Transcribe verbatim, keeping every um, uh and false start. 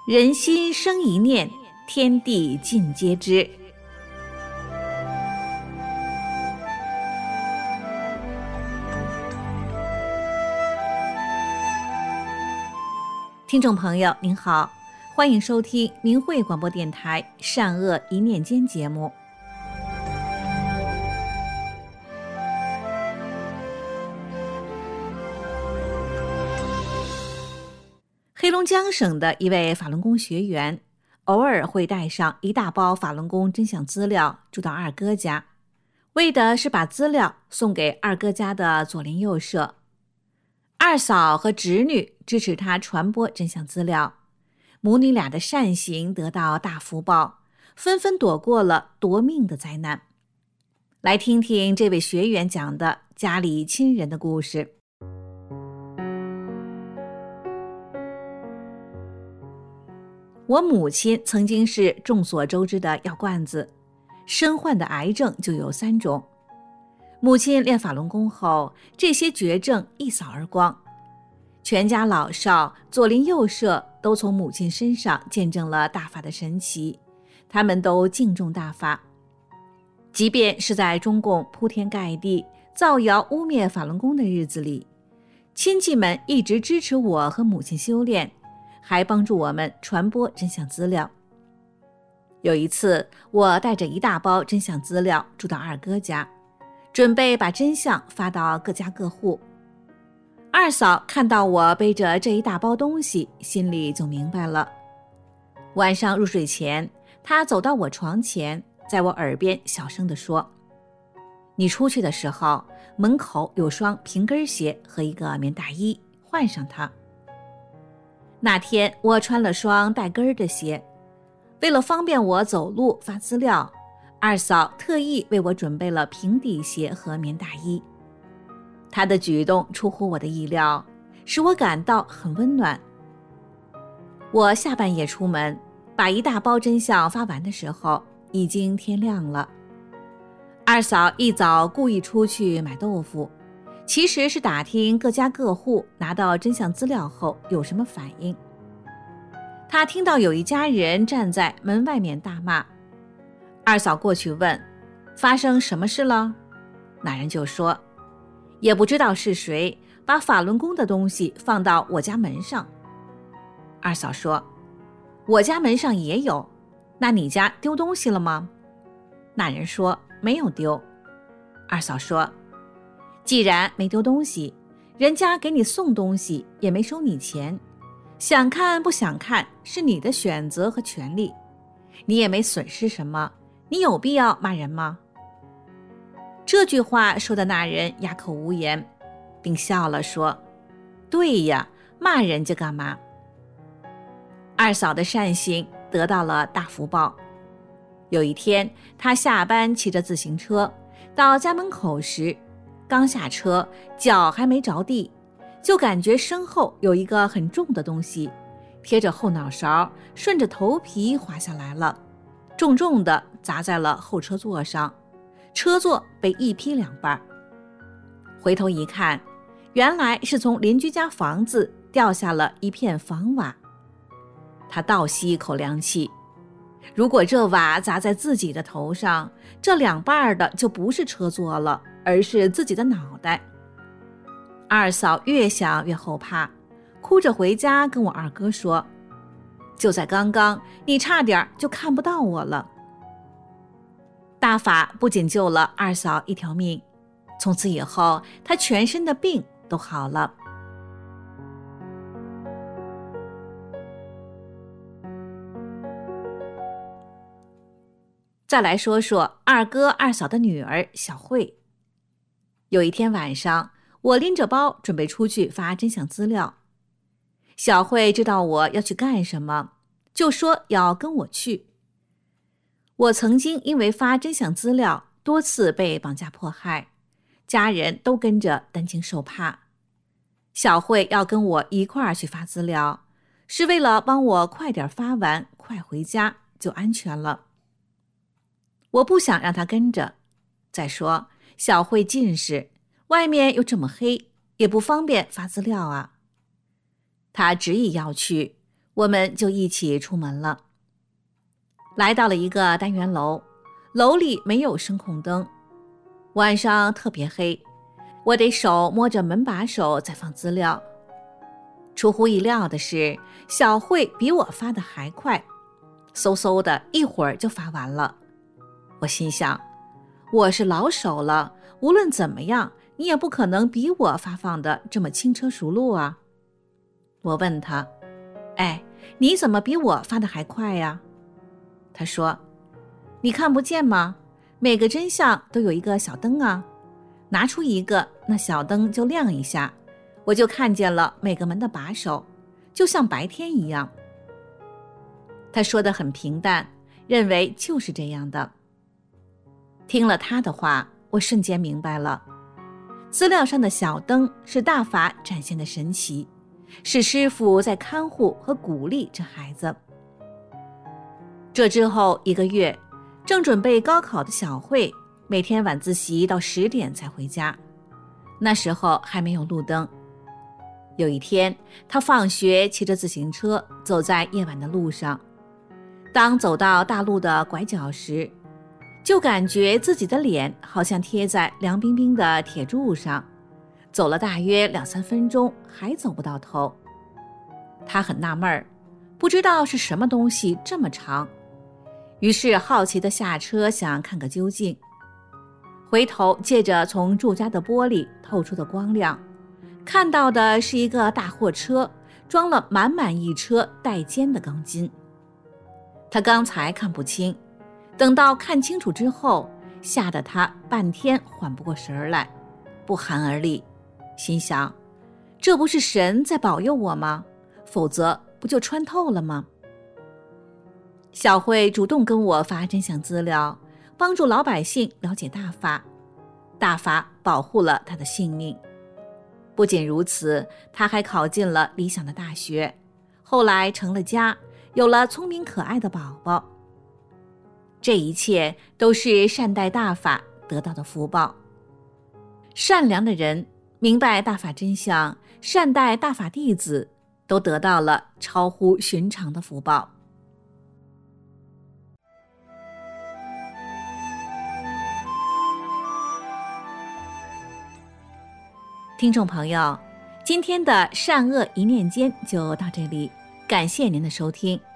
人心生一念，天地尽皆知。听众朋友您好，欢迎收听明慧广播电台善恶一念间节目。黑龙江省的一位法轮功学员，偶尔会带上一大包法轮功真相资料住到二哥家，为的是把资料送给二哥家的左邻右舍。二嫂和侄女支持他传播真相资料，母女俩的善行得到大福报，纷纷躲过了夺命的灾难。来听听这位学员讲的家里亲人的故事。我母亲曾经是众所周知的药罐子，身患的癌症就有三种。母亲练法轮功后，这些绝症一扫而光，全家老少左邻右舍都从母亲身上见证了大法的神奇，他们都敬重大法。即便是在中共铺天盖地造谣污蔑法轮功的日子里，亲戚们一直支持我和母亲修炼，还帮助我们传播真相资料。有一次，我带着一大包真相资料住到二哥家，准备把真相发到各家各户。二嫂看到我背着这一大包东西，心里就明白了。晚上入睡前，她走到我床前，在我耳边小声地说：“你出去的时候，门口有双平跟鞋和一个棉大衣，换上它。”那天我穿了双带跟的鞋，为了方便我走路发资料，二嫂特意为我准备了平底鞋和棉大衣。她的举动出乎我的意料，使我感到很温暖。我下半夜出门，把一大包真相发完的时候，已经天亮了。二嫂一早故意出去买豆腐，其实是打听各家各户拿到真相资料后有什么反应。他听到有一家人站在门外面大骂，二嫂过去问：“发生什么事了？”那人就说：“也不知道是谁把法轮功的东西放到我家门上。”二嫂说：“我家门上也有，那你家丢东西了吗？”那人说：“没有丢。”二嫂说：“既然没丢东西，人家给你送东西也没收你钱，想看不想看是你的选择和权利，你也没损失什么，你有必要骂人吗？”这句话说的那人哑口无言，并笑了说：“对呀，骂人家干嘛？”二嫂的善行得到了大福报。有一天，她下班骑着自行车到家门口时，刚下车，脚还没着地，就感觉身后有一个很重的东西贴着后脑勺，顺着头皮滑下来了，重重地砸在了后车座上，车座被一劈两半。回头一看，原来是从邻居家房子掉下了一片房瓦。他倒吸一口凉气，如果这瓦砸在自己的头上，这两半的就不是车座了，而是自己的脑袋。二嫂越想越后怕，哭着回家跟我二哥说：“就在刚刚，你差点就看不到我了。”大法不仅救了二嫂一条命，从此以后，她全身的病都好了。再来说说二哥二嫂的女儿小慧。有一天晚上，我拎着包准备出去发真相资料，小慧知道我要去干什么，就说要跟我去。我曾经因为发真相资料多次被绑架迫害，家人都跟着担惊受怕。小慧要跟我一块儿去发资料，是为了帮我快点发完，快回家就安全了。我不想让她跟着，再说小慧近视，外面又这么黑，也不方便发资料啊。她执意要去， 我们就一起出门了。来到了一个单元楼，楼里没有声控灯，晚上特别黑，我得手摸着门把手在放资料。出乎意料的是，小慧比我发的还快，嗖嗖的一会儿就发完了。我心想，我是老手了，无论怎么样，你也不可能比我发放的这么轻车熟路啊。我问他，哎，你怎么比我发的还快呀？他说，你看不见吗？每个真相都有一个小灯啊，拿出一个，那小灯就亮一下，我就看见了每个门的把手，就像白天一样。他说得很平淡，认为就是这样的。听了他的话，我瞬间明白了，资料上的小灯是大法展现的神奇，是师父在看护和鼓励这孩子。这之后一个月，正准备高考的小慧每天晚自习到十点才回家，那时候还没有路灯。有一天，她放学骑着自行车走在夜晚的路上，当走到大路的拐角时，就感觉自己的脸好像贴在凉冰冰的铁柱上，走了大约两三分钟还走不到头。她很纳闷儿，不知道是什么东西这么长，于是好奇地下车想看个究竟。回头借着从住家的玻璃透出的光亮，看到的是一个大货车装了满满一车带尖的钢筋。他刚才看不清，等到看清楚之后，吓得他半天缓不过神来，不寒而栗，心想，这不是神在保佑我吗？否则不就穿透了吗？小慧主动跟我发真相资料，帮助老百姓了解大法，大法保护了他的性命。不仅如此，他还考进了理想的大学，后来成了家，有了聪明可爱的宝宝。这一切都是善待大法得到的福报。善良的人明白大法真相，善待大法弟子，都得到了超乎寻常的福报。听众朋友，今天的善恶一念间就到这里，感谢您的收听。